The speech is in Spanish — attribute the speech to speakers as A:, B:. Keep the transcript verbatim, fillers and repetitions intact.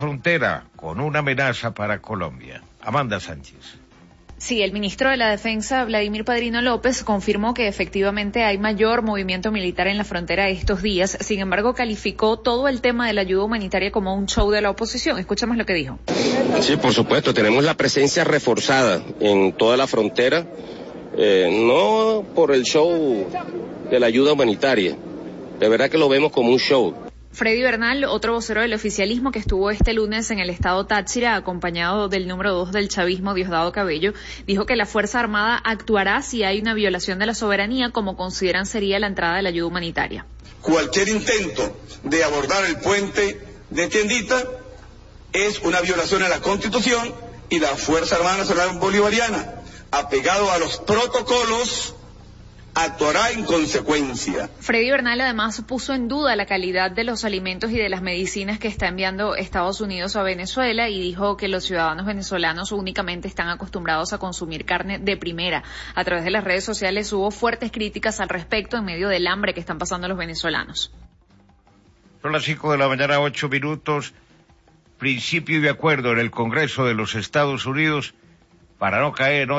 A: frontera con una amenaza para Colombia. Amanda Sánchez.
B: Sí, el ministro de la Defensa, Vladimir Padrino López, confirmó que efectivamente hay mayor movimiento militar en la frontera estos días. Sin embargo, calificó todo el tema de la ayuda humanitaria como un show de la oposición. Escuchemos lo que dijo.
C: Sí, por supuesto, tenemos la presencia reforzada en toda la frontera, eh, no por el show de la ayuda humanitaria. De verdad que lo vemos como un show.
B: Freddy Bernal, otro vocero del oficialismo que estuvo este lunes en el estado Táchira, acompañado del número dos del chavismo, Diosdado Cabello, dijo que la Fuerza Armada actuará si hay una violación de la soberanía, como consideran sería la entrada de la ayuda humanitaria.
D: Cualquier intento de abordar el puente de Tiendita es una violación a la Constitución y la Fuerza Armada Nacional Bolivariana, apegado a los protocolos, actuará en consecuencia.
B: Freddy Bernal además puso en duda la calidad de los alimentos y de las medicinas que está enviando Estados Unidos a Venezuela y dijo que los ciudadanos venezolanos únicamente están acostumbrados a consumir carne de primera. A través de las redes sociales hubo fuertes críticas al respecto en medio del hambre que están pasando los venezolanos.
A: Son las cinco de la mañana, ocho minutos. Principio de acuerdo en el Congreso de los Estados Unidos para no caer en